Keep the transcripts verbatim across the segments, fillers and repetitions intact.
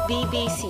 B B C.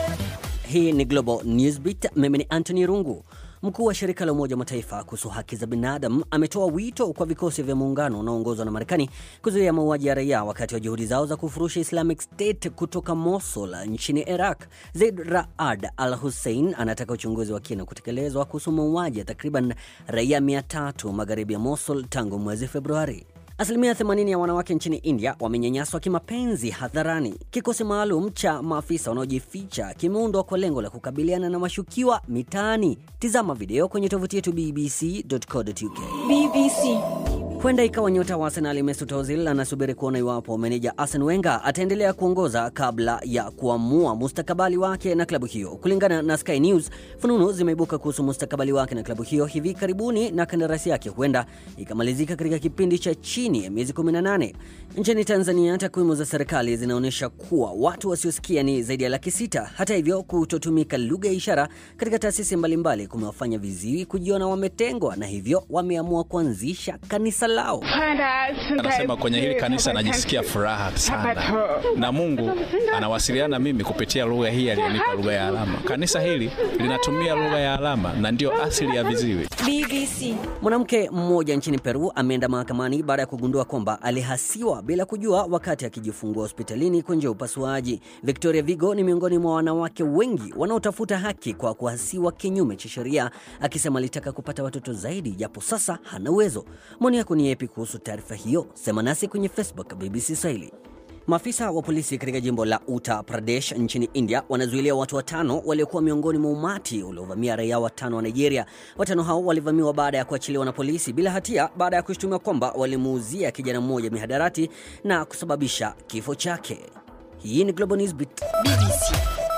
Hii ni Global Newsbeat, mimi ni Anthony Rungu. Mkuu wa shirika la Umoja Mataifa kuhusu haki za binadamu ametoa wito kwa vikosi vya muungano unaoongozwa na Marekani kuzuia mauaji ya raia wakati wa juhudi zao za kufurusha Islamic State kutoka Mosul nchini Iraq. Zaid Ra'ad Al-Hussein anataka uchunguzi wa kina kutekelezwa kuhusu mauaji ya takriban raia mia tatu magharibi ya Mosul tangu mwezi Februari. Asilimia themanini ya wanawake nchini India wamenyanyaswa kimapenzi hadharani. Kikosi maalum cha maafisa wanaojificha kimeundwa kwa lengo la kukabiliana na washukiwa mitaani. Tizama video kwenye tovuti yetu b b c dot co dot u k. B B C. Kwenda ikawa nyota wa Arsenal Mesut Ozil anasubiri kuona iwapo meneja Arsene Wenger ataendelea kuongoza kabla ya kuamua mustakabali wake na klabu hiyo. Kulingana na Sky News, fununu zimeibuka kuhusu mustakabali wake na klabu hiyo hivi karibuni, na kandarasi yake huenda ikamalizika katika kipindi cha chini ya miezi kumi na nane. Nchini Tanzania, takwimu za serikali zinaonyesha kuwa watu wasiosikia ni zaidi ya laki sita. Hata hivyo, kutotumika lugha ya ishara katika taasisi mbalimbali kumewafanya viziwi kujiona wametengwa, na hivyo wameamua kuanzisha kanisa lao. Anasema kwenye hili kanisa anajisikia furaha sana, na Mungu anawasiliana mimi kupitia lugha hii aliyonipa, lugha ya alama. Kanisa hili linatumia lugha ya alama na ndio asili ya viziwi. B B C. Mwanamke mmoja nchini Peru ameenda mahakamani baada ya kugundua kwamba alihasiwa bila kujua wakati akijifungua hospitalini kwa njia ya upasuaji. Victoria Vigo ni miongoni mwa wanawake wengi wanaotafuta haki kwa kuhasiwa kinyume cha sheria, akisema alitaka kupata watoto zaidi japo sasa hana uwezo. Maoni yako ni yapi kuhusu taarifa hiyo? Sema nasi kwenye Facebook B B C Swahili. Maafisa wa polisi katika jimbo la Uttar Pradesh nchini India wanazuilia watu watano waliokuwa miongoni mwa umati uliovamia raia watano wa Nigeria. Watano hao walivamiwa baada ya kuachiliwa na polisi bila hatia baada ya kushtumiwa kwamba walimuuzia kijana mmoja mihadarati na kusababisha kifo chake. Hii ni Global Newsbeat. B B C.